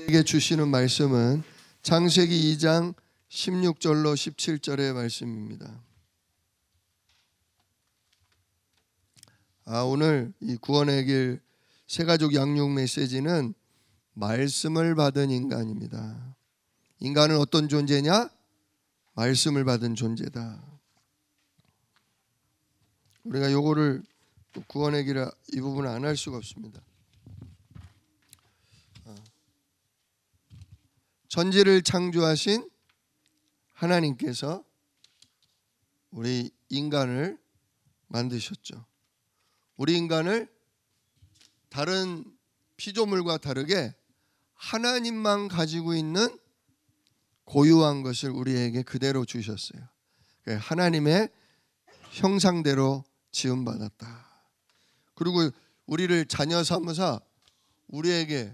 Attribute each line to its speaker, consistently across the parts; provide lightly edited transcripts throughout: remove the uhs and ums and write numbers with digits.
Speaker 1: 우리에게 주시는 말씀은 창세기 2장 16절로 17절의 말씀입니다. 오늘 이 구원의 길 새가족 양육 메시지는 말씀을 받은 인간입니다. 인간은 어떤 존재냐? 말씀을 받은 존재다. 우리가 요거를 구원의 길 이 부분을 안 할 수가 없습니다. 천지를 창조하신 하나님께서 우리 인간을 만드셨죠. 우리 인간을 다른 피조물과 다르게 하나님만 가지고 있는 고유한 것을 우리에게 그대로 주셨어요. 하나님의 형상대로 지음받았다. 그리고 우리를 자녀 삼으사 우리에게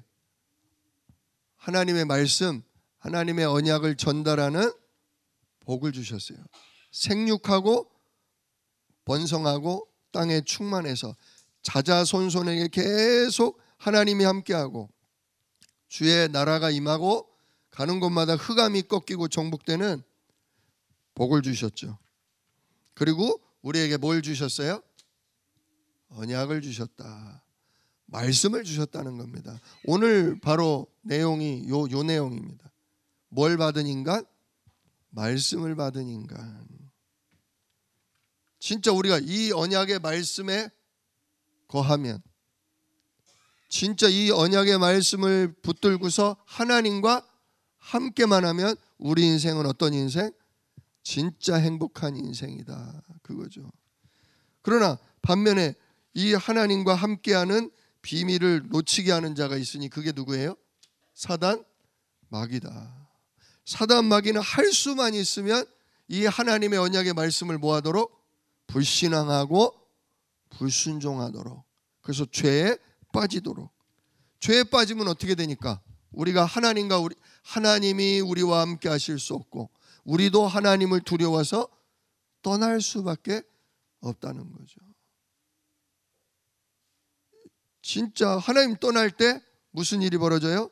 Speaker 1: 하나님의 말씀, 하나님의 언약을 전달하는 복을 주셨어요. 생육하고 번성하고 땅에 충만해서 자자손손에게 계속 하나님이 함께하고 주의 나라가 임하고 가는 곳마다 흑암이 꺾이고 정복되는 복을 주셨죠. 그리고 우리에게 뭘 주셨어요? 언약을 주셨다. 말씀을 주셨다는 겁니다. 오늘 바로 내용이 요 내용입니다. 뭘 받은 인간? 말씀을 받은 인간. 진짜 우리가 이 언약의 말씀에 거하면, 진짜 이 언약의 말씀을 붙들고서 하나님과 함께만 하면 우리 인생은 어떤 인생? 진짜 행복한 인생이다. 그거죠. 그러나 반면에 이 하나님과 함께하는 비밀을 놓치게 하는 자가 있으니 그게 누구예요? 사단, 마귀다. 사단, 마귀는 할 수만 있으면 이 하나님의 언약의 말씀을 뭐하도록? 불신앙하고 불순종하도록. 그래서 죄에 빠지도록. 죄에 빠지면 어떻게 되니까? 우리가 하나님이 우리와 함께 하실 수 없고 우리도 하나님을 두려워서 떠날 수밖에 없다는 거죠. 진짜 하나님 떠날 때 무슨 일이 벌어져요?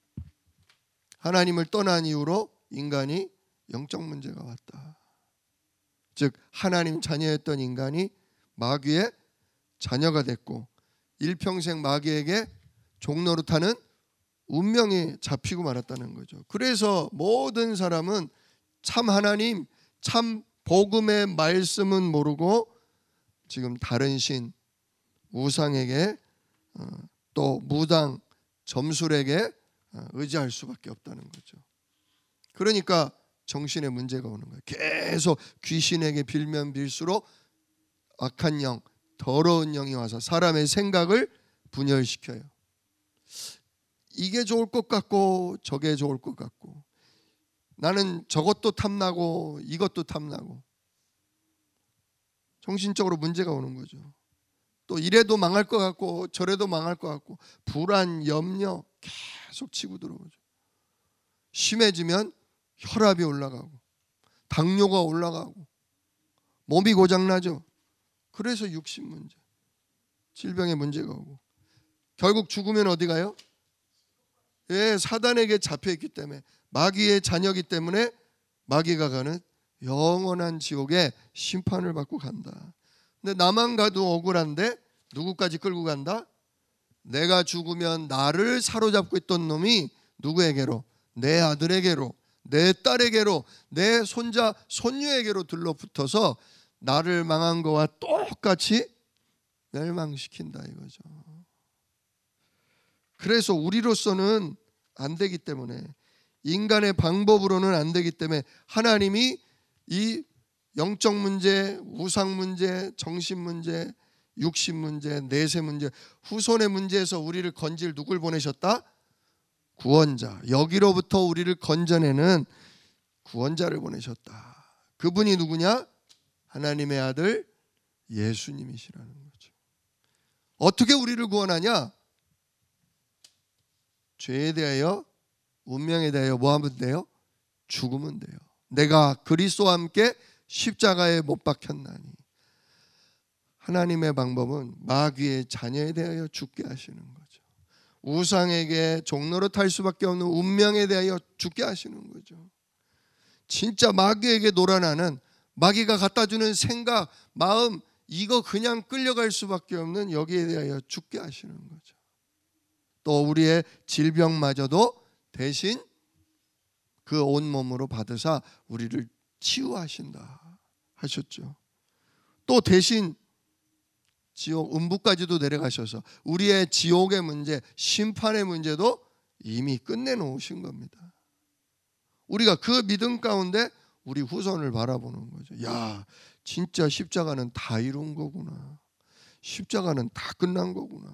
Speaker 1: 하나님을 떠난 이후로 인간이 영적 문제가 왔다. 즉 하나님 자녀였던 인간이 마귀의 자녀가 됐고 일평생 마귀에게 종노릇하는 운명에 잡히고 말았다는 거죠. 그래서 모든 사람은 참 하나님, 참 복음의 말씀은 모르고 지금 다른 신, 우상에게 또 무당, 점술에게 의지할 수밖에 없다는 거죠. 그러니까 정신에 문제가 오는 거예요. 계속 귀신에게 빌면 빌수록 악한 영, 더러운 영이 와서 사람의 생각을 분열시켜요. 이게 좋을 것 같고 저게 좋을 것 같고 나는 저것도 탐나고 이것도 탐나고 정신적으로 문제가 오는 거죠. 또 이래도 망할 것 같고 저래도 망할 것 같고 불안, 염려 계속 치고 들어오죠. 심해지면 혈압이 올라가고 당뇨가 올라가고 몸이 고장나죠. 그래서 육신 문제, 질병의 문제가 오고 결국 죽으면 어디 가요? 사단에게 잡혀있기 때문에 마귀의 자녀이기 때문에 마귀가 가는 영원한 지옥에 심판을 받고 간다. 근데 나만 가도 억울한데 누구까지 끌고 간다? 내가 죽으면 나를 사로잡고 있던 놈이 누구에게로? 내 아들에게로, 내 딸에게로, 내 손자, 손녀에게로 들러붙어서 나를 망한 거와 똑같이 멸망시킨다 이거죠. 그래서 우리로서는 안 되기 때문에 인간의 방법으로는 안 되기 때문에 하나님이 이 영적 문제, 우상 문제, 정신 문제, 육신 문제, 내세 문제, 후손의 문제에서 우리를 건질 누굴 보내셨다? 구원자. 여기로부터 우리를 건져내는 구원자를 보내셨다. 그분이 누구냐? 하나님의 아들 예수님이시라는 거죠. 어떻게 우리를 구원하냐? 죄에 대하여, 운명에 대하여 뭐 하면 돼요? 죽으면 돼요. 내가 그리스도와 함께 십자가에 못 박혔나니. 하나님의 방법은 마귀의 자녀에 대하여 죽게 하시는 거죠. 우상에게 종로로 탈 수밖에 없는 운명에 대하여 죽게 하시는 거죠. 진짜 마귀에게 놀아나는, 마귀가 갖다주는 생각, 마음, 이거 그냥 끌려갈 수밖에 없는 여기에 대하여 죽게 하시는 거죠. 또 우리의 질병마저도 대신 그 온몸으로 받으사 우리를 치유하신다 하셨죠. 또 대신 지옥 음부까지도 내려가셔서 우리의 지옥의 문제, 심판의 문제도 이미 끝내놓으신 겁니다. 우리가 그 믿음 가운데 우리 후손을 바라보는 거죠. 야, 진짜 십자가는 다 이룬 거구나. 십자가는 다 끝난 거구나.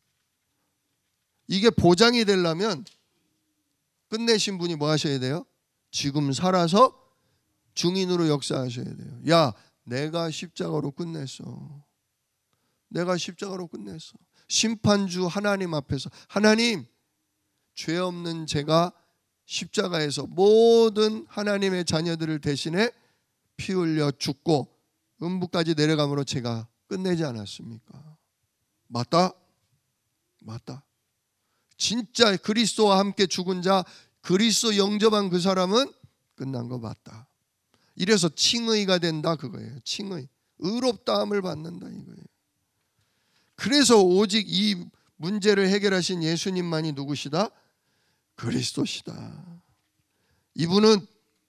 Speaker 1: 이게 보장이 되려면 끝내신 분이 뭐 하셔야 돼요? 지금 살아서 증인으로 역사하셔야 돼요. 야, 내가 십자가로 끝냈어. 내가 십자가로 끝냈어. 심판주 하나님 앞에서, 하나님, 죄 없는 제가 십자가에서 모든 하나님의 자녀들을 대신해 피 흘려 죽고 음부까지 내려감으로 제가 끝내지 않았습니까? 맞다? 맞다. 진짜 그리스도와 함께 죽은 자, 그리스도 영접한 그 사람은 끝난 거 맞다. 이래서 칭의가 된다 그거예요. 칭의. 의롭다함을 받는다 이거예요. 그래서 오직 이 문제를 해결하신 예수님만이 누구시다? 그리스도시다. 이분은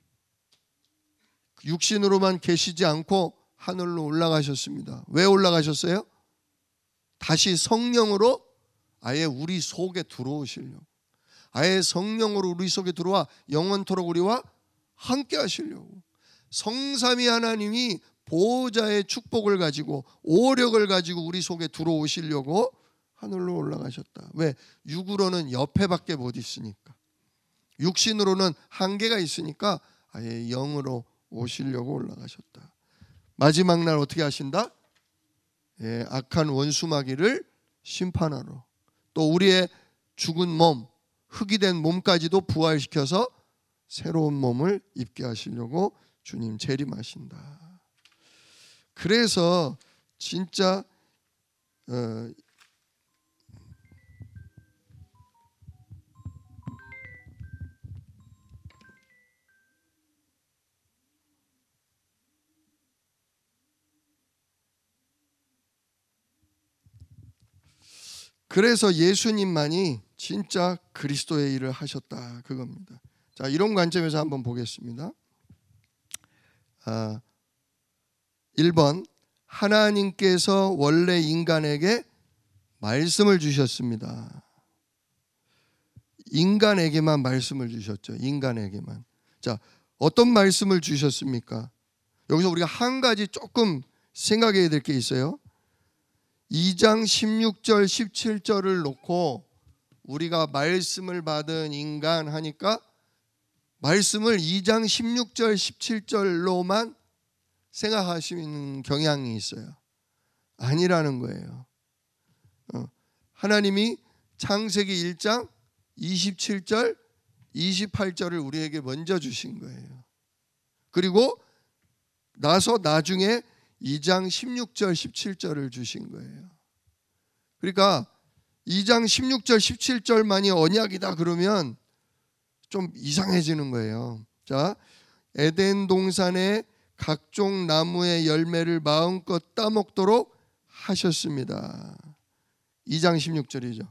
Speaker 1: 육신으로만 계시지 않고 하늘로 올라가셨습니다. 왜 올라가셨어요? 다시 성령으로 아예 우리 속에 들어오시려고, 아예 성령으로 우리 속에 들어와 영원토록 우리와 함께 하시려고. 성삼위 하나님이 보호자의 축복을 가지고 오력을 가지고 우리 속에 들어오시려고 하늘로 올라가셨다. 왜? 육으로는 옆에밖에 못 있으니까, 육신으로는 한계가 있으니까 아예 영으로 오시려고 올라가셨다. 마지막 날 어떻게 하신다? 예, 악한 원수 마귀를 심판하러, 또 우리의 죽은 몸, 흙이 된 몸까지도 부활시켜서 새로운 몸을 입게 하시려고 주님 재림하신다. 그래서 진짜 그래서 예수님만이 진짜 그리스도의 일을 하셨다 그겁니다. 자, 이런 관점에서 한번 보겠습니다. 1번, 하나님께서 원래 인간에게 말씀을 주셨습니다. 인간에게만 말씀을 주셨죠. 인간에게만. 자, 어떤 말씀을 주셨습니까? 여기서 우리가 한 가지 조금 생각해야 될 게 있어요. 2장 16절 17절을 놓고 우리가 말씀을 받은 인간 하니까 말씀을 2장 16절 17절로만 생각하시는 경향이 있어요. 아니라는 거예요. 하나님이 창세기 1장 27절 28절을 우리에게 먼저 주신 거예요. 그리고 나중에 2장 16절 17절을 주신 거예요. 그러니까 2장 16절 17절만이 언약이다 그러면 좀 이상해지는 거예요. 자, 에덴 동산에 각종 나무의 열매를 마음껏 따먹도록 하셨습니다. 2장 16절이죠.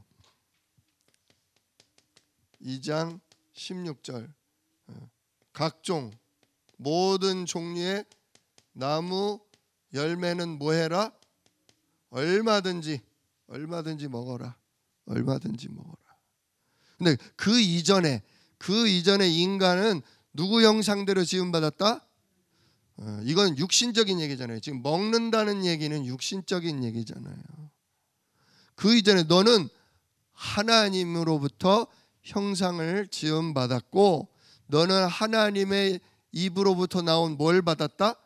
Speaker 1: 2장 16절. 각종 모든 종류의 나무 열매는 뭐 해라? 얼마든지 먹어라. 얼마든지 먹어라. 근데 그 이전에 인간은 누구 형상대로 지음받았다? 이건 육신적인 얘기잖아요. 지금 먹는다는 얘기는 육신적인 얘기잖아요. 그 이전에 너는 하나님으로부터 형상을 지음받았고, 너는 하나님의 입으로부터 나온 뭘 받았다?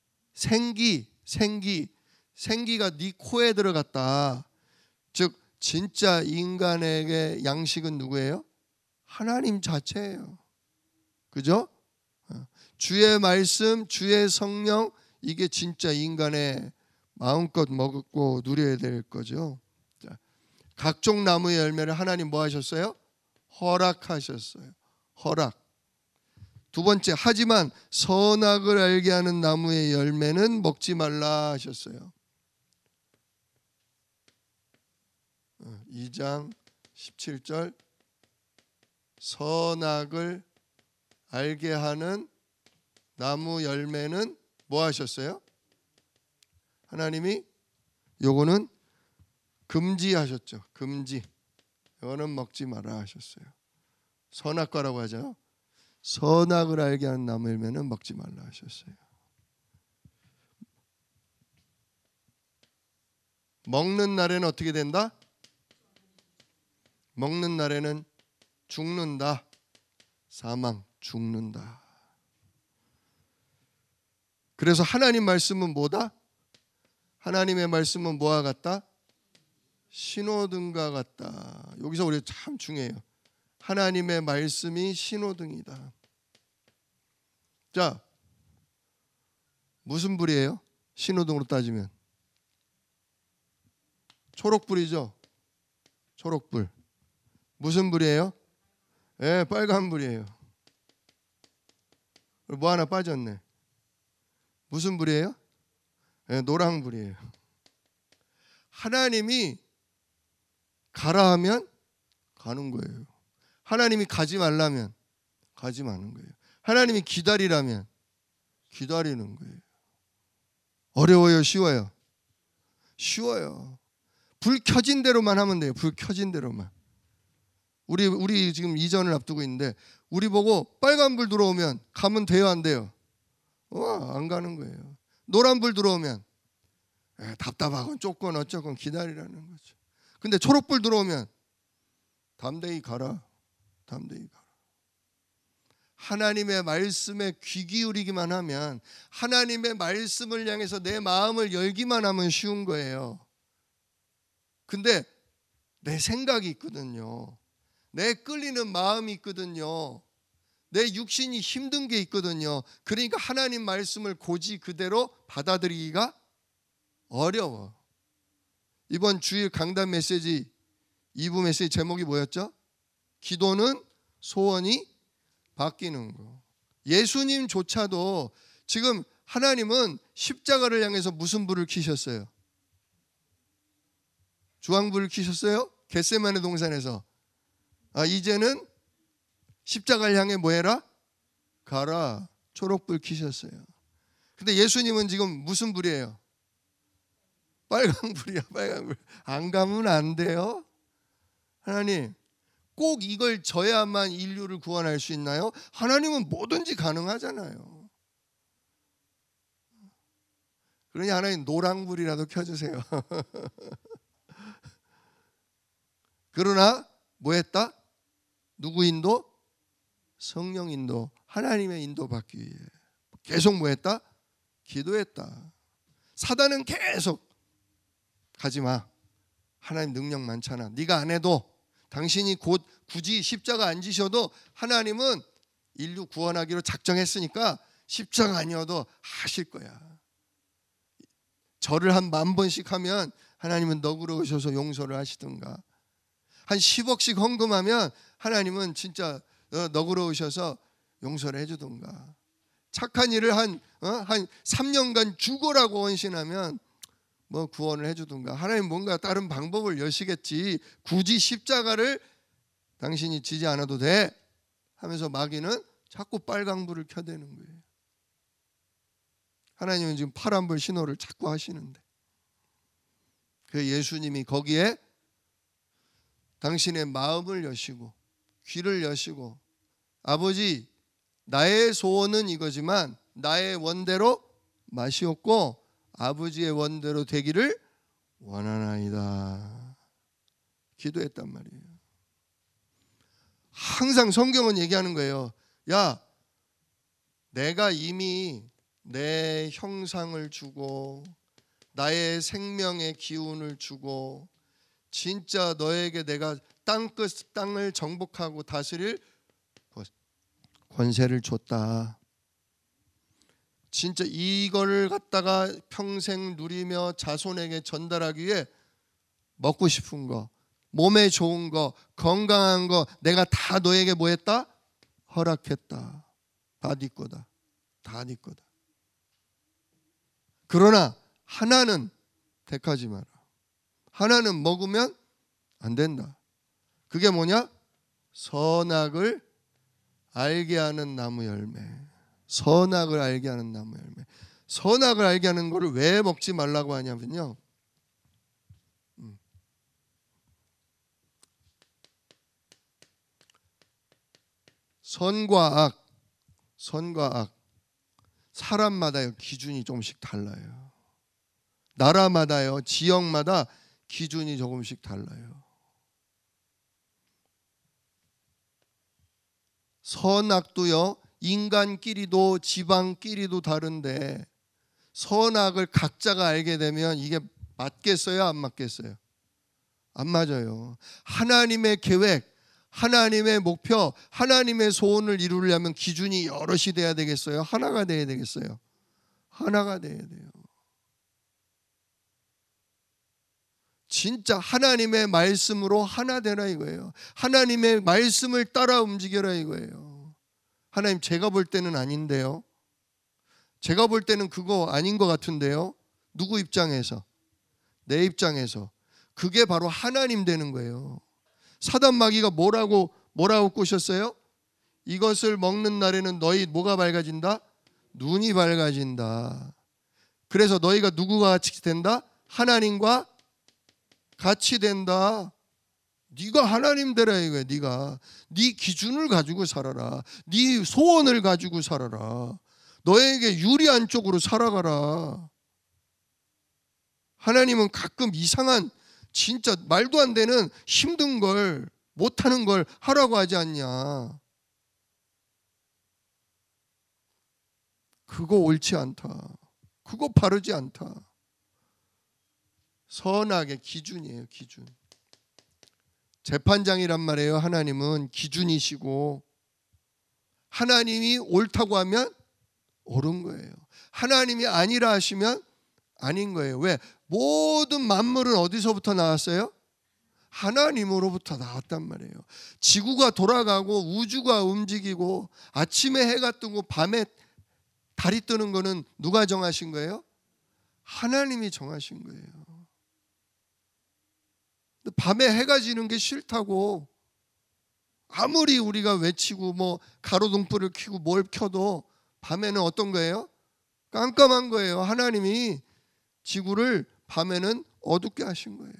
Speaker 1: 생기가 네 코에 들어갔다. 즉 진짜 인간에게 양식은 누구예요? 하나님 자체예요. 그죠? 주의 말씀, 주의 성령, 이게 진짜 인간의 마음껏 먹고 누려야 될 거죠. 자, 각종 나무의 열매를 하나님 뭐 하셨어요? 허락하셨어요. 허락. 두 번째, 하지만 선악을 알게 하는 나무의 열매는 먹지 말라 하셨어요. 2장 17절, 선악을 알게 하는 나무 열매는 뭐 하셨어요? 하나님이 요거는 금지하셨죠. 금지. 이거는 먹지 마라 하셨어요. 선악과라고 하죠. 선악을 알게 하는 나무 열매는 먹지 말라 하셨어요. 먹는 날에는 어떻게 된다? 먹는 날에는 죽는다. 사망, 죽는다. 그래서 하나님 말씀은 뭐다? 하나님의 말씀은 뭐와 같다? 신호등과 같다. 여기서 우리 참 중요해요. 하나님의 말씀이 신호등이다. 자, 무슨 불이에요? 신호등으로 따지면 초록불이죠. 초록불. 무슨 불이에요? 예, 빨간 불이에요. 뭐 하나 빠졌네. 무슨 불이에요? 예, 노랑 불이에요. 하나님이 가라 하면 가는 거예요. 하나님이 가지 말라면 가지 마는 거예요. 하나님이 기다리라면 기다리는 거예요. 어려워요, 쉬워요? 쉬워요. 불 켜진 대로만 하면 돼요. 불 켜진 대로만. 우리 지금 이전을 앞두고 있는데 우리 보고 빨간 불 들어오면 가면 돼요, 안 돼요? 안 가는 거예요. 노란 불 들어오면 답답하건 쫓건 어쩌건 기다리라는 거죠. 근데 초록불 들어오면 담대히 가라. 담대히 가라. 하나님의 말씀에 귀 기울이기만 하면, 하나님의 말씀을 향해서 내 마음을 열기만 하면 쉬운 거예요. 근데 내 생각이 있거든요. 내 끌리는 마음이 있거든요. 내 육신이 힘든 게 있거든요. 그러니까 하나님 말씀을 고지 그대로 받아들이기가 어려워. 이번 주일 강단 메시지 2부 메시지 제목이 뭐였죠? 기도는 소원이 바뀌는 거. 예수님조차도 지금 하나님은 십자가를 향해서 무슨 불을 켜셨어요? 주황불을 켜셨어요? 겟세마네 동산에서. 이제는 십자가를 향해 뭐 해라? 가라. 초록불 켜셨어요. 근데 예수님은 지금 무슨 불이에요? 빨간불이야. 빨간불. 안 가면 안 돼요. 하나님, 꼭 이걸 져야만 인류를 구원할 수 있나요? 하나님은 뭐든지 가능하잖아요. 그러니 하나님 노랑불이라도 켜주세요. 그러나 뭐 했다? 누구 인도? 성령 인도. 하나님의 인도 받기 위해 계속 뭐 했다? 기도했다. 사단은 계속 가지마. 하나님 능력 많잖아. 네가 안 해도, 당신이 곧 굳이 십자가 안 지셔도 하나님은 인류 구원하기로 작정했으니까 십자가 아니어도 하실 거야. 절을 한 10,000번씩 하면 하나님은 너그러우셔서 용서를 하시든가, 한 10억씩 헌금하면 하나님은 진짜 너그러우셔서 용서를 해주든가, 착한 일을 한 3년간 죽어라고 헌신하면 뭐 구원을 해주든가, 하나님 뭔가 다른 방법을 여시겠지. 굳이 십자가를 당신이 지지 않아도 돼 하면서 마귀는 자꾸 빨강불을 켜대는 거예요. 하나님은 지금 파란불 신호를 자꾸 하시는데, 그 예수님이 거기에 당신의 마음을 여시고 귀를 여시고, 아버지 나의 소원은 이거지만 나의 원대로 마시옵고 아버지의 원대로 되기를 원하나이다 기도했단 말이에요. 항상 성경은 얘기하는 거예요. 야, 내가 이미 내 형상을 주고 나의 생명의 기운을 주고 진짜 너에게 내가 땅끝 땅을 정복하고 다스릴 권세를 줬다. 진짜 이걸 갖다가 평생 누리며 자손에게 전달하기 위해 먹고 싶은 거, 몸에 좋은 거, 건강한 거 내가 다 너에게 뭐 했다? 허락했다. 다 네 거다. 다 네 거다. 그러나 하나는 택하지 마라. 하나는 먹으면 안 된다. 그게 뭐냐? 선악을 알게 하는 나무 열매. 선악을 알게 하는 나무 열매. 선악을 알게 하는 거를 왜 먹지 말라고 하냐면요, 선과 악 사람마다요 기준이 조금씩 달라요. 나라마다요, 지역마다 기준이 조금씩 달라요. 선악도요 인간끼리도 지방끼리도 다른데 선악을 각자가 알게 되면 이게 맞겠어요? 안 맞겠어요? 안 맞아요. 하나님의 계획, 하나님의 목표, 하나님의 소원을 이루려면 기준이 여럿이 돼야 되겠어요? 하나가 돼야 되겠어요? 하나가 돼야 돼요. 진짜 하나님의 말씀으로 하나 되라 이거예요. 하나님의 말씀을 따라 움직여라 이거예요. 하나님, 제가 볼 때는 아닌데요. 제가 볼 때는 그거 아닌 것 같은데요. 누구 입장에서? 내 입장에서. 그게 바로 하나님 되는 거예요. 사단 마귀가 뭐라고 꼬셨어요? 이것을 먹는 날에는 너희 뭐가 밝아진다? 눈이 밝아진다. 그래서 너희가 누구와 같이 된다? 하나님과 같이 된다. 네가 하나님 되라 이거야. 네가 네 기준을 가지고 살아라. 네 소원을 가지고 살아라. 너에게 유리한 쪽으로 살아가라. 하나님은 가끔 이상한 진짜 말도 안 되는 힘든 걸, 못하는 걸 하라고 하지 않냐. 그거 옳지 않다. 그거 바르지 않다. 선악의 기준이에요. 기준. 재판장이란 말이에요. 하나님은 기준이시고, 하나님이 옳다고 하면 옳은 거예요. 하나님이 아니라 하시면 아닌 거예요. 왜? 모든 만물은 어디서부터 나왔어요? 하나님으로부터 나왔단 말이에요. 지구가 돌아가고 우주가 움직이고 아침에 해가 뜨고 밤에 달이 뜨는 거는 누가 정하신 거예요? 하나님이 정하신 거예요. 밤에 해가 지는 게 싫다고 아무리 우리가 외치고 뭐 가로등불을 켜고 뭘 켜도 밤에는 어떤 거예요? 깜깜한 거예요. 하나님이 지구를 밤에는 어둡게 하신 거예요.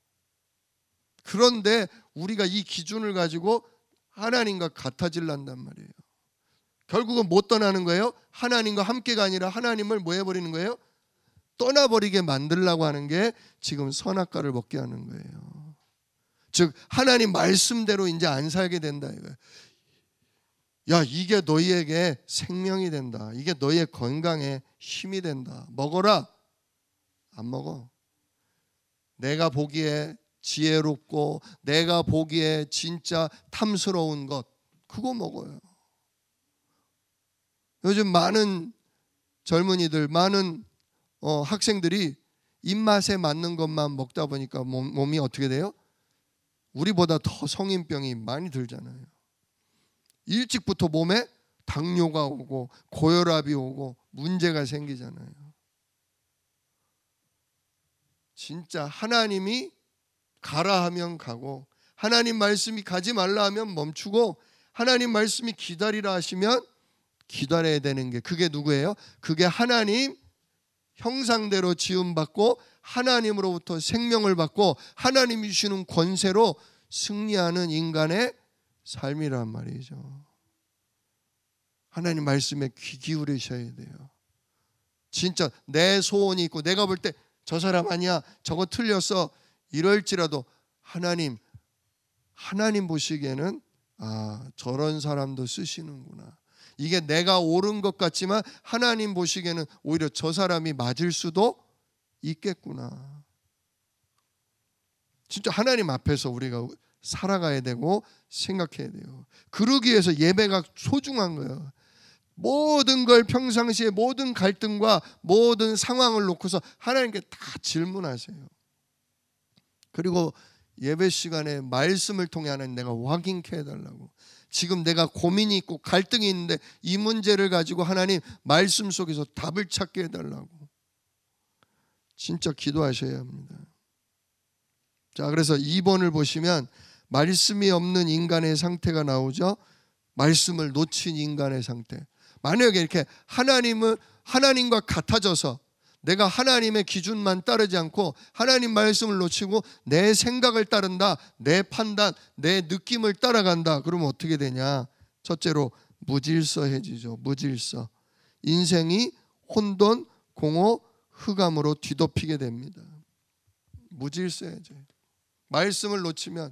Speaker 1: 그런데 우리가 이 기준을 가지고 하나님과 같아질란단 말이에요. 결국은 못 떠나는 거예요. 하나님과 함께가 아니라 하나님을 뭐 해버리는 거예요? 떠나버리게 만들려고 하는 게 지금 선악과를 먹게 하는 거예요. 즉 하나님 말씀대로 이제 안 살게 된다 이거예요. 야, 이게 너희에게 생명이 된다. 이게 너희의 건강에 힘이 된다. 먹어라. 안 먹어. 내가 보기에 지혜롭고 내가 보기에 진짜 탐스러운 것, 그거 먹어요. 요즘 많은 젊은이들, 많은 학생들이 입맛에 맞는 것만 먹다 보니까 몸이 어떻게 돼요? 우리보다 더 성인병이 많이 들잖아요. 일찍부터 몸에 당뇨가 오고 고혈압이 오고 문제가 생기잖아요. 진짜 하나님이 가라 하면 가고, 하나님 말씀이 가지 말라 하면 멈추고, 하나님 말씀이 기다리라 하시면 기다려야 되는 게, 그게 누구예요? 그게 하나님 형상대로 지음받고 하나님으로부터 생명을 받고 하나님이 주시는 권세로 승리하는 인간의 삶이란 말이죠. 하나님 말씀에 귀 기울이셔야 돼요. 진짜 내 소원이 있고 내가 볼 때 저 사람 아니야, 저거 틀렸어 이럴지라도 하나님 보시기에는 저런 사람도 쓰시는구나. 이게 내가 옳은 것 같지만 하나님 보시기에는 오히려 저 사람이 맞을 수도 있겠구나. 진짜 하나님 앞에서 우리가 살아가야 되고 생각해야 돼요. 그러기 위해서 예배가 소중한 거예요. 모든 걸 평상시에 모든 갈등과 모든 상황을 놓고서 하나님께 다 질문하세요. 그리고 예배 시간에 말씀을 통해 하나님 내가 확인케 해달라고. 지금 내가 고민이 있고 갈등이 있는데 이 문제를 가지고 하나님 말씀 속에서 답을 찾게 해달라고 진짜 기도하셔야 합니다. 자, 그래서 2번을 보시면 말씀이 없는 인간의 상태가 나오죠. 말씀을 놓친 인간의 상태. 만약에 이렇게 하나님과 같아져서 내가 하나님의 기준만 따르지 않고 하나님 말씀을 놓치고 내 생각을 따른다, 내 판단, 내 느낌을 따라간다. 그러면 어떻게 되냐? 첫째로 무질서해지죠. 무질서. 인생이 혼돈, 공허, 흑암으로 뒤덮이게 됩니다. 무질서해져요. 말씀을 놓치면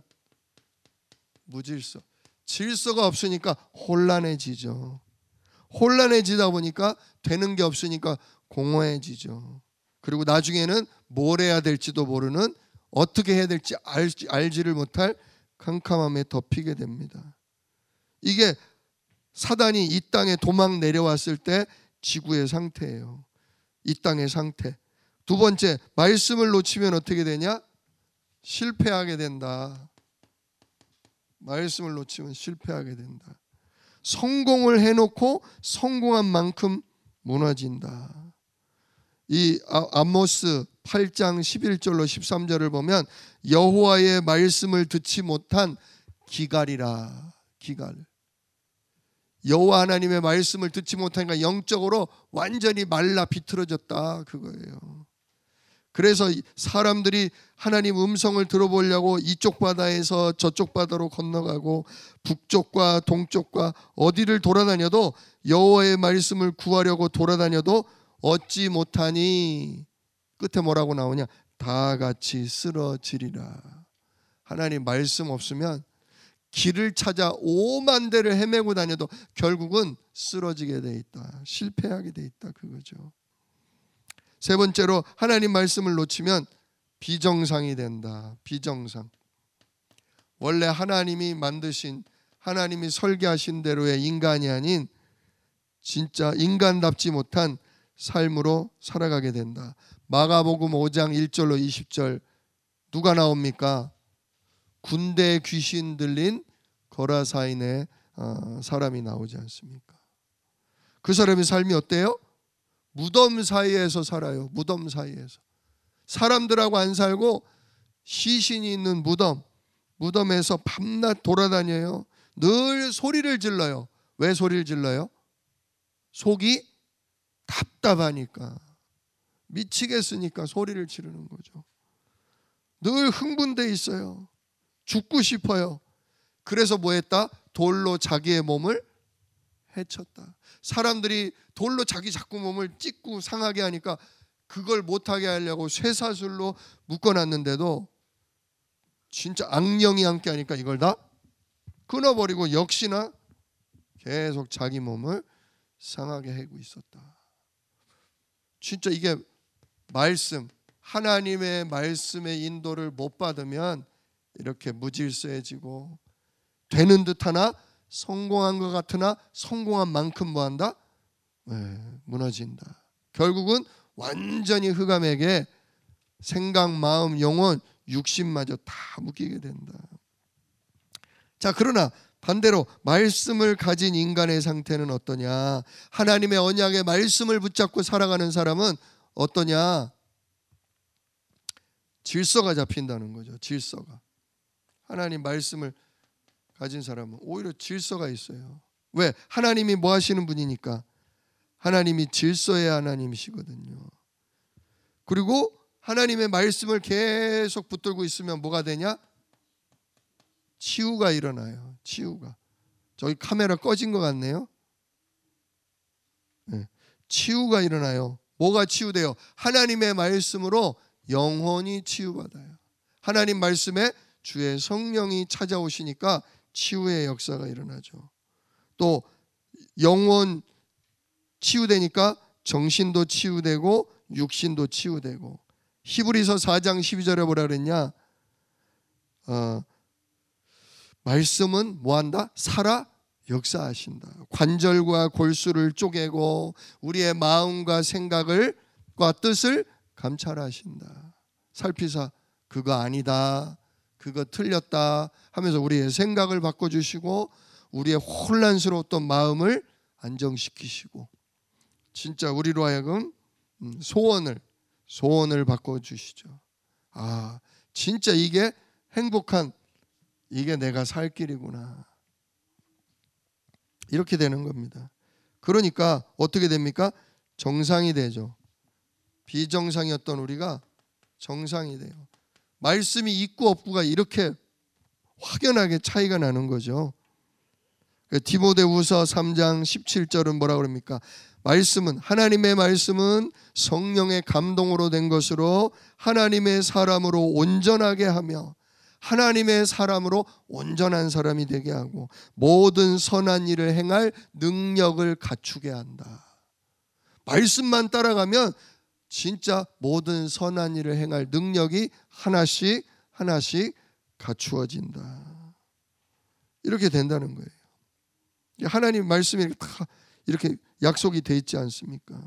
Speaker 1: 무질서. 질서가 없으니까 혼란해지죠. 혼란해지다 보니까 되는 게 없으니까 공허해지죠. 그리고 나중에는 뭘 해야 될지도 모르는, 어떻게 해야 될지 알지를 못할 캄캄함에 덮이게 됩니다. 이게 사단이 이 땅에 도망 내려왔을 때 지구의 상태예요. 이 땅의 상태. 두 번째, 말씀을 놓치면 어떻게 되냐? 실패하게 된다. 말씀을 놓치면 실패하게 된다. 성공을 해놓고 성공한 만큼 무너진다. 이 아모스 8장 11절로 13절을 보면 여호와의 말씀을 듣지 못한 기갈이라. 기갈. 여호와 하나님의 말씀을 듣지 못하니까 영적으로 완전히 말라 비틀어졌다 그거예요. 그래서 사람들이 하나님 음성을 들어보려고 이쪽 바다에서 저쪽 바다로 건너가고 북쪽과 동쪽과 어디를 돌아다녀도 여호와의 말씀을 구하려고 돌아다녀도 얻지 못하니 끝에 뭐라고 나오냐? 다 같이 쓰러지리라. 하나님 말씀 없으면 길을 찾아 오만 데를 헤매고 다녀도 결국은 쓰러지게 돼 있다. 실패하게 돼 있다 그거죠. 세 번째로 하나님 말씀을 놓치면 비정상이 된다. 비정상. 원래 하나님이 만드신, 하나님이 설계하신 대로의 인간이 아닌 진짜 인간답지 못한 삶으로 살아가게 된다. 마가복음 5장 1절로 20절 누가 나옵니까? 군대 귀신 들린 거라사인의 사람이 나오지 않습니까? 그 사람의 삶이 어때요? 무덤 사이에서 살아요. 무덤 사이에서. 사람들하고 안 살고 시신이 있는 무덤에서 밤낮 돌아다녀요. 늘 소리를 질러요. 왜 소리를 질러요? 속이 답답하니까, 미치겠으니까 소리를 지르는 거죠. 늘 흥분돼 있어요. 죽고 싶어요. 그래서 뭐 했다? 돌로 자기의 몸을 해쳤다. 사람들이 돌로 자기 자꾸 몸을 찢고 상하게 하니까 그걸 못하게 하려고 쇠사슬로 묶어놨는데도 진짜 악령이 함께 하니까 이걸 다 끊어버리고 역시나 계속 자기 몸을 상하게 하고 있었다. 진짜 이게 말씀, 하나님의 말씀의 인도를 못 받으면 이렇게 무질서해지고 되는 듯하나 성공한 것 같으나 성공한 만큼 뭐한다? 무너진다. 결국은 완전히 흑암에게 생각, 마음, 영혼, 육신마저 다 묶이게 된다. 자, 그러나 반대로 말씀을 가진 인간의 상태는 어떠냐? 하나님의 언약의 말씀을 붙잡고 살아가는 사람은 어떠냐? 질서가 잡힌다는 거죠. 질서가. 하나님 말씀을 가진 사람은 오히려 질서가 있어요. 왜? 하나님이 뭐 하시는 분이니까. 하나님이 질서의 하나님이시거든요. 그리고 하나님의 말씀을 계속 붙들고 있으면 뭐가 되냐? 치유가 일어나요. 치유가. 저기 카메라 꺼진 것 같네요. 네. 치유가 일어나요. 뭐가 치유돼요? 하나님의 말씀으로 영혼이 치유받아요. 하나님 말씀에 주의 성령이 찾아오시니까 치유의 역사가 일어나죠. 또 영혼 치유되니까 정신도 치유되고 육신도 치유되고. 히브리서 4장 12절에 뭐라 그랬냐? 말씀은 뭐한다? 살아 역사하신다. 관절과 골수를 쪼개고 우리의 마음과 생각과 뜻을 감찰하신다. 살피사 그거 아니다. 그거 틀렸다 하면서 우리의 생각을 바꿔주시고 우리의 혼란스러웠던 마음을 안정시키시고 진짜 우리로 하여금 소원을 바꿔주시죠. 아, 진짜 이게 행복한, 이게 내가 살 길이구나. 이렇게 되는 겁니다. 그러니까 어떻게 됩니까? 정상이 되죠. 비정상이었던 우리가 정상이 돼요. 말씀이 있고 없고가 이렇게 확연하게 차이가 나는 거죠. 디모데후서 3장 17절은 뭐라 그럽니까? 말씀은, 하나님의 말씀은 성령의 감동으로 된 것으로 하나님의 사람으로 온전하게 하며 하나님의 사람으로 온전한 사람이 되게 하고 모든 선한 일을 행할 능력을 갖추게 한다. 말씀만 따라가면 진짜 모든 선한 일을 행할 능력이 하나씩 갖추어진다. 이렇게 된다는 거예요. 하나님 말씀이 다 이렇게 약속이 돼 있지 않습니까?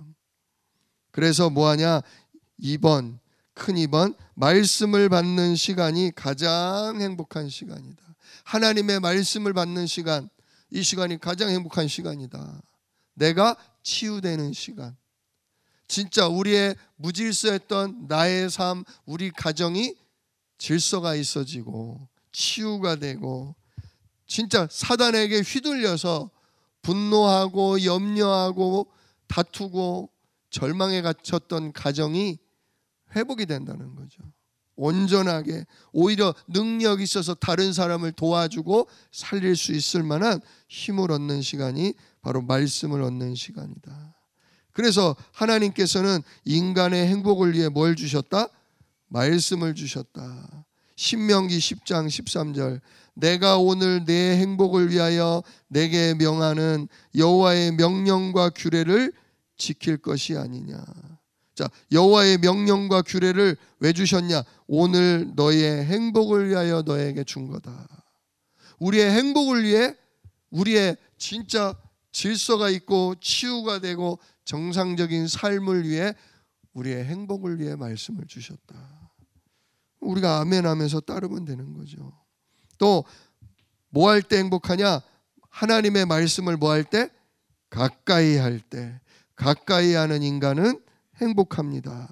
Speaker 1: 그래서 뭐하냐? 2번, 큰 2번, 말씀을 받는 시간이 가장 행복한 시간이다. 하나님의 말씀을 받는 시간, 이 시간이 가장 행복한 시간이다. 내가 치유되는 시간. 진짜 우리의 무질서했던 나의 삶, 우리 가정이 질서가 있어지고 치유가 되고 진짜 사단에게 휘둘려서 분노하고 염려하고 다투고 절망에 갇혔던 가정이 회복이 된다는 거죠. 온전하게 오히려 능력이 있어서 다른 사람을 도와주고 살릴 수 있을 만한 힘을 얻는 시간이 바로 말씀을 얻는 시간이다. 그래서 하나님께서는 인간의 행복을 위해 뭘 주셨다? 말씀을 주셨다. 신명기 10장 13절, 내가 오늘 내 행복을 위하여 내게 명하는 여호와의 명령과 규례를 지킬 것이 아니냐. 자, 여호와의 명령과 규례를 왜 주셨냐? 오늘 너의 행복을 위하여 너에게 준 거다. 우리의 행복을 위해, 우리의 진짜 질서가 있고 치유가 되고 정상적인 삶을 위해, 우리의 행복을 위해 말씀을 주셨다. 우리가 아멘 하면서 따르면 되는 거죠. 또 뭐 할 때 행복하냐? 하나님의 말씀을 뭐 할 때? 가까이 할 때. 가까이 하는 인간은 행복합니다.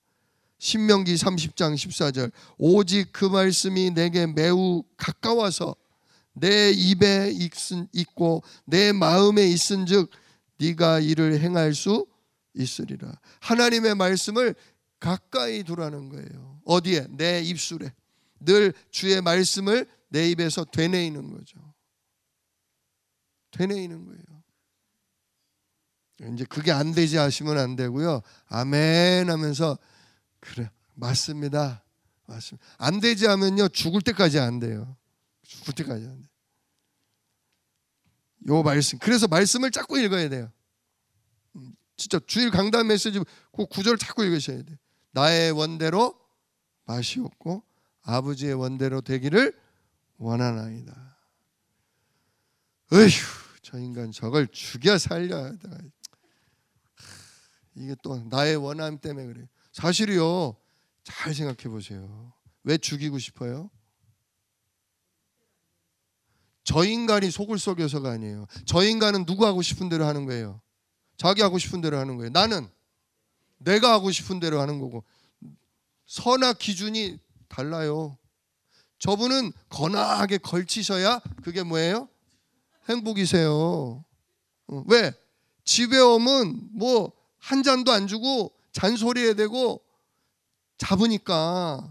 Speaker 1: 신명기 30장 14절, 오직 그 말씀이 내게 매우 가까워서 내 입에 있고 내 마음에 있은즉 네가 이를 행할 수 있으리라. 하나님의 말씀을 가까이 두라는 거예요. 어디에? 내 입술에. 늘 주의 말씀을 내 입에서 되뇌이는 거죠. 되뇌이는 거예요. 이제 그게 안 되지 하시면 안 되고요. 아멘 하면서 그래, 맞습니다. 맞습니다. 안 되지 하면요, 죽을 때까지 안 돼요. 죽을 때까지 안 돼요. 요 말씀. 그래서 말씀을 자꾸 읽어야 돼요. 진짜 주일 강단 메시지 그 구절 자꾸 읽으셔야 돼요. 나의 원대로 마시옵고 아버지의 원대로 되기를 원하나이다. 어휴, 저 인간 저걸 죽여 살려야 돼. 이게 또 나의 원함 때문에 그래요. 사실이요, 잘 생각해 보세요. 왜 죽이고 싶어요? 저 인간이 속을 속여서가 아니에요. 저 인간은 누구 하고 싶은 대로 하는 거예요. 자기 하고 싶은 대로 하는 거예요. 나는 내가 하고 싶은 대로 하는 거고, 선악 기준이 달라요. 저분은 거나하게 걸치셔야 그게 뭐예요? 행복이세요. 왜? 집에 오면 뭐 한 잔도 안 주고 잔소리해야 되고 잡으니까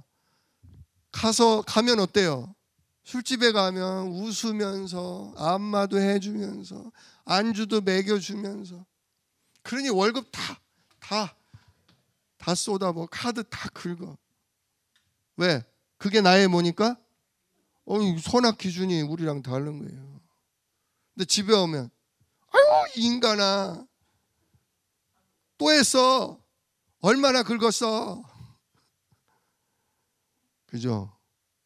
Speaker 1: 가면 어때요? 술집에 가면 웃으면서 안마도 해주면서 안주도 먹여주면서, 그러니 월급 다 쏟아부어 카드 다 긁어. 왜? 그게 나의 뭐니까? 선악 기준이 우리랑 다른 거예요. 근데 집에 오면 아유 이 인간아 또 했어. 얼마나 긁었어. 그죠?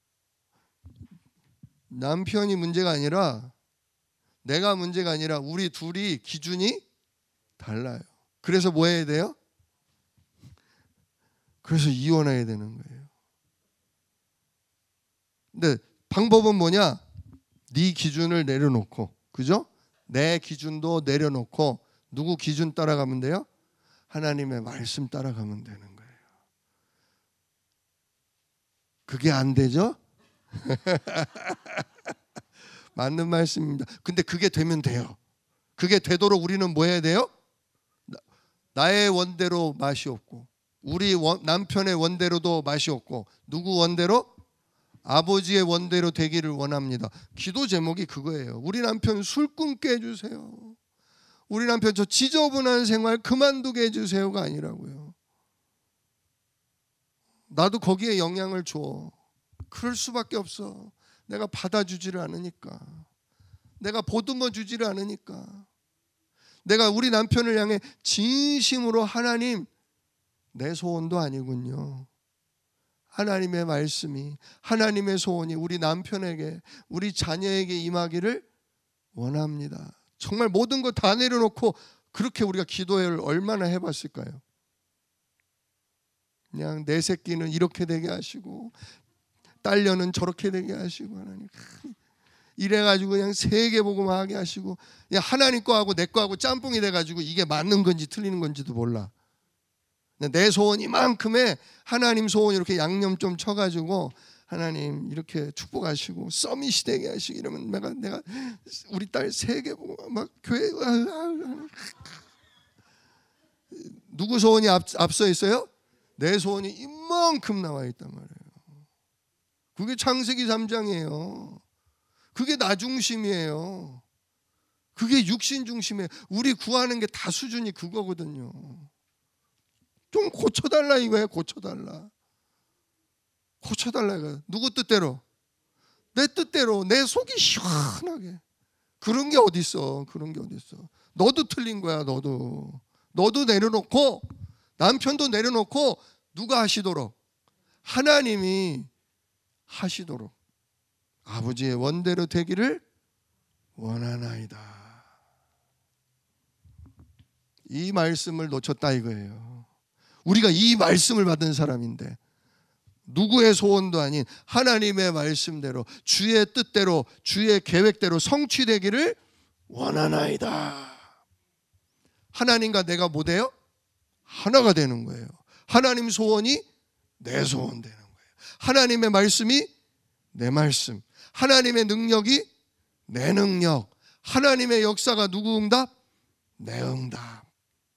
Speaker 1: 남편이 문제가 아니라, 내가 문제가 아니라 우리 둘이 기준이 달라요. 그래서 뭐 해야 돼요? 그래서 이혼해야 되는 거예요. 근데 방법은 뭐냐? 네 기준을 내려놓고, 그죠? 내 기준도 내려놓고 누구 기준 따라가면 돼요? 하나님의 말씀 따라가면 되는 거예요. 그게 안 되죠? 맞는 말씀입니다. 근데 그게 되면 돼요. 그게 되도록 우리는 뭐 해야 돼요? 나의 원대로 맛이 없고, 우리 남편의 원대로도 맛이 없고, 누구 원대로? 아버지의 원대로 되기를 원합니다. 기도 제목이 그거예요. 우리 남편 술 끊게 해주세요. 우리 남편 저 지저분한 생활 그만두게 해주세요가 아니라고요. 나도 거기에 영향을 줘. 그럴 수밖에 없어. 내가 받아주지를 않으니까. 내가 보듬어 주지를 않으니까. 내가 우리 남편을 향해 진심으로 하나님, 내 소원도 아니군요. 하나님의 말씀이, 하나님의 소원이 우리 남편에게, 우리 자녀에게 임하기를 원합니다. 정말 모든 거 다 내려놓고 그렇게 우리가 기도를 얼마나 해봤을까요? 그냥 내 새끼는 이렇게 되게 하시고 딸려는 저렇게 되게 하시고, 하나님 이래가지고 그냥 세계 복음하게 하시고, 그냥 하나님 거하고 내 거하고 짬뽕이 돼가지고 이게 맞는 건지 틀리는 건지도 몰라. 내 소원 이만큼에 하나님 소원 이렇게 양념 좀 쳐가지고 하나님 이렇게 축복하시고 서밋이 되게 하시고 이러면 내가 우리 딸 세계 보고 막 교회 누구 소원이 앞서 있어요? 내 소원이 이만큼 나와 있단 말이에요. 그게 창세기 3장이에요. 그게 나 중심이에요. 그게 육신 중심이에요. 우리 구하는 게 다 수준이 그거거든요. 좀 고쳐달라 이거예요. 고쳐달라 이거예요. 누구 뜻대로? 내 뜻대로, 내 속이 시원하게. 그런 게 어딨어. 그런 게 어딨어. 너도 틀린 거야. 너도 내려놓고, 남편도 내려놓고, 누가 하시도록? 하나님이 하시도록 아버지의 원대로 되기를 원하나이다. 이 말씀을 놓쳤다 이거예요. 우리가 이 말씀을 받은 사람인데 누구의 소원도 아닌 하나님의 말씀대로, 주의 뜻대로, 주의 계획대로 성취되기를 원하나이다. 하나님과 내가 뭐 돼요? 하나가 되는 거예요. 하나님 소원이 내 소원 되는 거예요. 하나님의 말씀이 내 말씀, 하나님의 능력이 내 능력, 하나님의 역사가 누구 응답? 내 응답.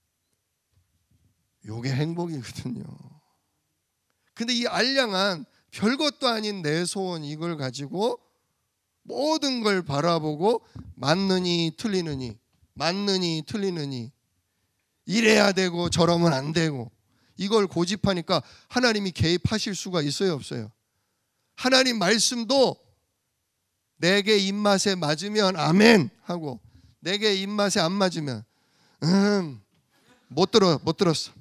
Speaker 1: 요게 행복이거든요. 근데 이 알량한 별것도 아닌 내 소원 이걸 가지고 모든 걸 바라보고 맞느니 틀리느니, 맞느니 틀리느니, 이래야 되고 저러면 안 되고, 이걸 고집하니까 하나님이 개입하실 수가 있어요 없어요? 하나님 말씀도 내게 입맛에 맞으면 아멘 하고, 내게 입맛에 안 맞으면 못 들었어.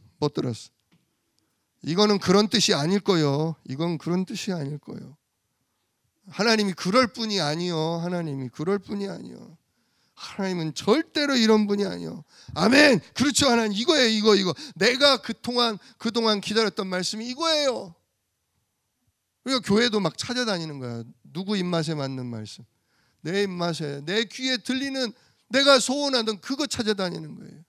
Speaker 1: 이거는 그런 뜻이 아닐 거요. 이건 그런 뜻이 아닐 거요. 하나님이 그럴 분이 아니요. 하나님이 그럴 분이 아니요. 하나님은 절대로 이런 분이 아니요. 아멘. 그렇죠. 하나님 이거예요. 이거. 내가 그동안 기다렸던 말씀이 이거예요. 그러니까 교회도 막 찾아다니는 거야. 누구 입맛에 맞는 말씀, 내 입맛에, 내 귀에 들리는, 내가 소원하던 그거 찾아다니는 거예요.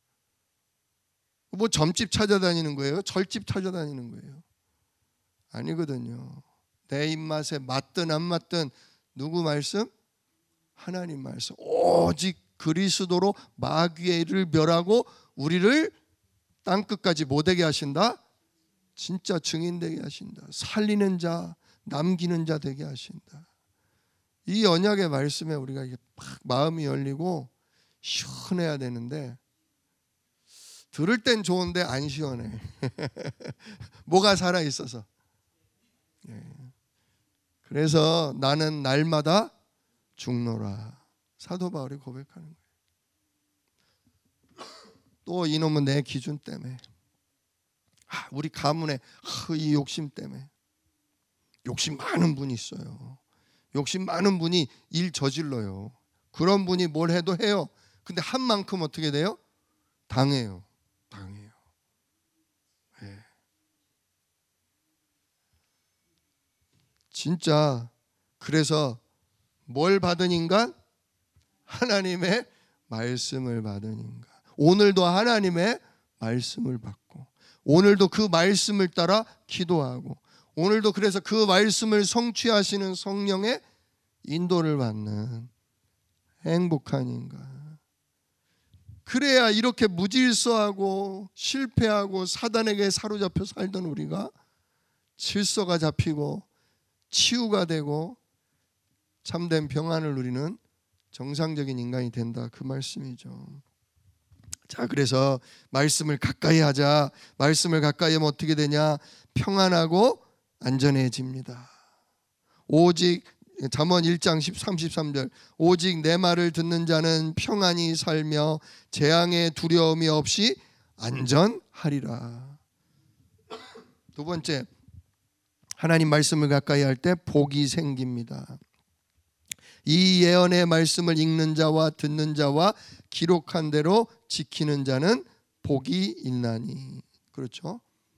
Speaker 1: 뭐 점집 찾아다니는 거예요? 절집 찾아다니는 거예요? 아니거든요. 내 입맛에 맞든 안 맞든 누구 말씀? 하나님 말씀. 오직 그리스도로 마귀를 멸하고 우리를 땅끝까지 못 되게 하신다. 진짜 증인 되게 하신다. 살리는 자, 남기는 자 되게 하신다. 이 언약의 말씀에 우리가 이게 막 마음이 열리고 시원해야 되는데, 들을 땐 좋은데 안 시원해. 뭐가 살아 있어서. 그래서 나는 날마다 죽노라. 사도 바울이 고백하는 거예요. 또 이놈은 내 기준 때문에, 우리 가문에 이 욕심 때문에. 욕심 많은 분이 있어요. 욕심 많은 분이 일 저질러요. 그런 분이 뭘 해도 해요. 근데 한 만큼 어떻게 돼요? 당해요. 네. 진짜 그래서 뭘 받은 인간? 하나님의 말씀을 받은 인간. 오늘도 하나님의 말씀을 받고, 오늘도 그 말씀을 따라 기도하고, 오늘도 그래서 그 말씀을 성취하시는 성령의 인도를 받는 행복한 인간. 그래야 이렇게 무질서하고 실패하고 사단에게 사로잡혀 살던 우리가 질서가 잡히고 치유가 되고 참된 평안을 누리는 정상적인 인간이 된다, 그 말씀이죠. 자, 그래서 말씀을 가까이 하자. 말씀을 가까이 하면 어떻게 되냐? 평안하고 안전해집니다. 오직 잠언 1장 33절, 오직 내 말을 듣는 자는 평안히 살며 재앙의 두려움이 없이 안전하리라. 두 번째, 하나님 말씀을 가까이 할 때 복이 생깁니다. 이 예언의 말씀을 읽는 자와 듣는 자와 기록한 대로 지키는 자는 복이 있나니. 그렇죠?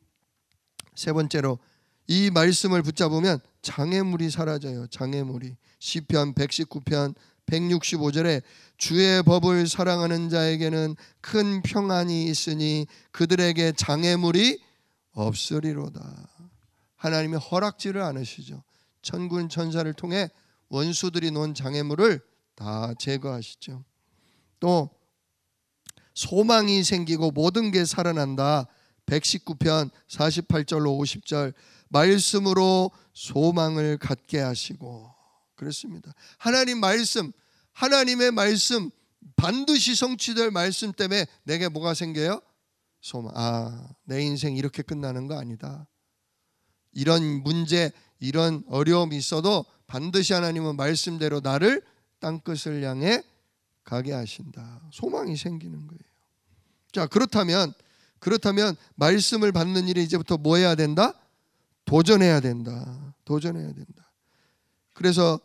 Speaker 1: 세 번째로, 이 말씀을 붙잡으면 장애물이 사라져요. 장애물이. 시편 119편 165절에 주의 법을 사랑하는 자에게는 큰 평안이 있으니 그들에게 장애물이 없으리로다. 하나님이 허락지를 않으시죠. 천군 천사를 통해 원수들이 놓은 장애물을 다 제거하시죠. 또 소망이 생기고 모든 게 살아난다. 119편 48절로 50절, 말씀으로 소망을 갖게 하시고. 그렇습니다. 하나님 말씀, 하나님의 말씀, 반드시 성취될 말씀 때문에 내게 뭐가 생겨요? 소망. 아, 내 인생 이렇게 끝나는 거 아니다. 이런 문제, 이런 어려움이 있어도 반드시 하나님은 말씀대로 나를 땅끝을 향해 가게 하신다. 소망이 생기는 거예요. 자, 그렇다면 말씀을 받는 일에 이제부터 뭐 해야 된다? 도전해야 된다. 도전해야 된다. 그래서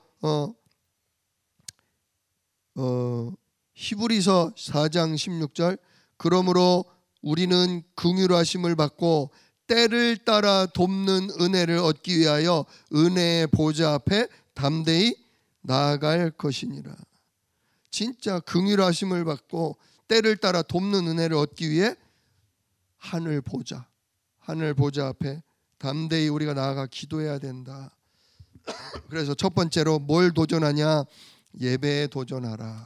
Speaker 1: 히브리서 4장 16절, 그러므로 우리는 긍휼하심을 받고 때를 따라 돕는 은혜를 얻기 위하여 은혜의 보좌 앞에 담대히 나아갈 것이니라. 진짜 긍휼하심을 받고 때를 따라 돕는 은혜를 얻기 위해 하늘 보좌 앞에 담대히 우리가 나아가 기도해야 된다. 그래서 첫 번째로 뭘 도전하냐? 예배에 도전하라.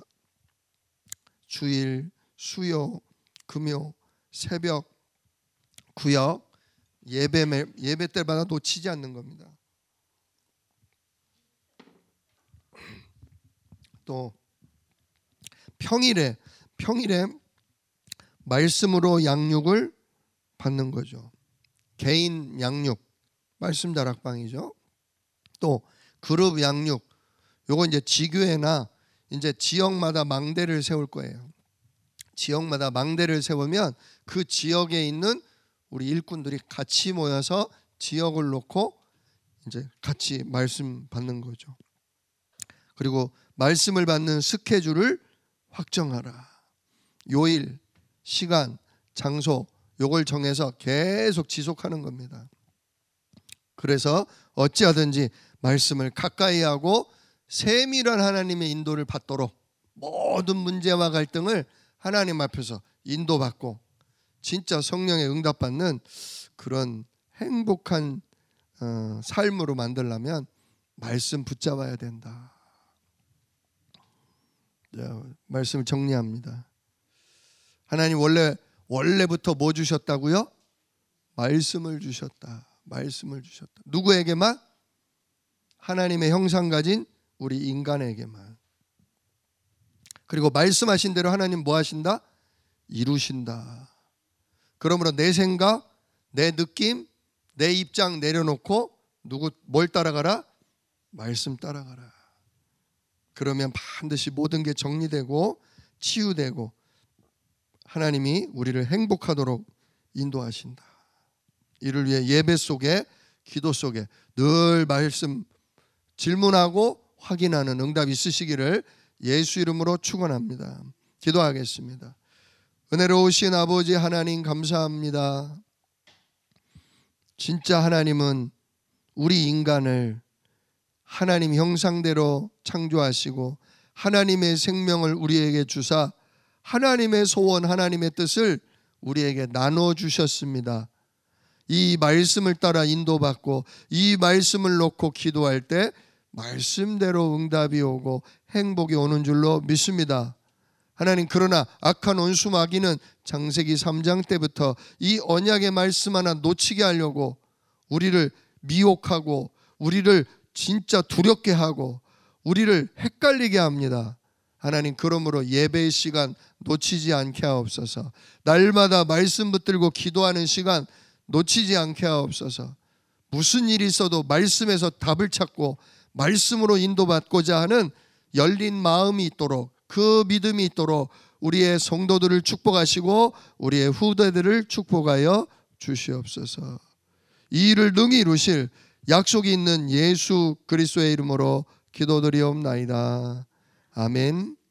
Speaker 1: 주일, 수요, 금요, 새벽, 구역, 예배 때마다 놓치지 않는 겁니다. 또 평일에 말씀으로 양육을 받는 거죠. 개인 양육, 말씀 다락방이죠. 또 그룹 양육, 요거 이제 지교회나 이제 지역마다 망대를 세울 거예요. 지역마다 망대를 세우면 그 지역에 있는 우리 일꾼들이 같이 모여서 지역을 놓고 이제 같이 말씀 받는 거죠. 그리고 말씀을 받는 스케줄을 확정하라. 요일, 시간, 장소, 요걸 정해서 계속 지속하는 겁니다. 그래서 어찌하든지 말씀을 가까이 하고 세밀한 하나님의 인도를 받도록 모든 문제와 갈등을 하나님 앞에서 인도받고 진짜 성령의 응답받는 그런 행복한 삶으로 만들려면 말씀 붙잡아야 된다. 말씀을 정리합니다. 하나님 원래부터 뭐 주셨다고요? 말씀을 주셨다. 말씀을 주셨다. 누구에게만? 하나님의 형상 가진 우리 인간에게만. 그리고 말씀하신 대로 하나님 뭐 하신다? 이루신다. 그러므로 내 생각, 내 느낌, 내 입장 내려놓고 뭘 따라가라? 말씀 따라가라. 그러면 반드시 모든 게 정리되고 치유되고 하나님이 우리를 행복하도록 인도하신다. 이를 위해 예배 속에, 기도 속에 늘 말씀 질문하고 확인하는 응답이 있으시기를 예수 이름으로 축원합니다. 기도하겠습니다. 은혜로우신 아버지 하나님 감사합니다. 진짜 하나님은 우리 인간을 하나님 형상대로 창조하시고 하나님의 생명을 우리에게 주사 하나님의 소원, 하나님의 뜻을 우리에게 나눠주셨습니다. 이 말씀을 따라 인도받고 이 말씀을 놓고 기도할 때 말씀대로 응답이 오고 행복이 오는 줄로 믿습니다. 하나님, 그러나 악한 원수 마귀는 창세기 3장 때부터 이 언약의 말씀 하나 놓치게 하려고 우리를 미혹하고 우리를 진짜 두렵게 하고 우리를 헷갈리게 합니다. 하나님, 그러므로 예배의 시간 놓치지 않게 하옵소서. 날마다 말씀 붙들고 기도하는 시간 놓치지 않게 하옵소서. 무슨 일이 있어도 말씀에서 답을 찾고 말씀으로 인도받고자 하는 열린 마음이 있도록, 그 믿음이 있도록 우리의 성도들을 축복하시고 우리의 후대들을 축복하여 주시옵소서. 이 일을 능히 이루실 약속이 있는 예수 그리스도의 이름으로 기도드리옵나이다. 아멘.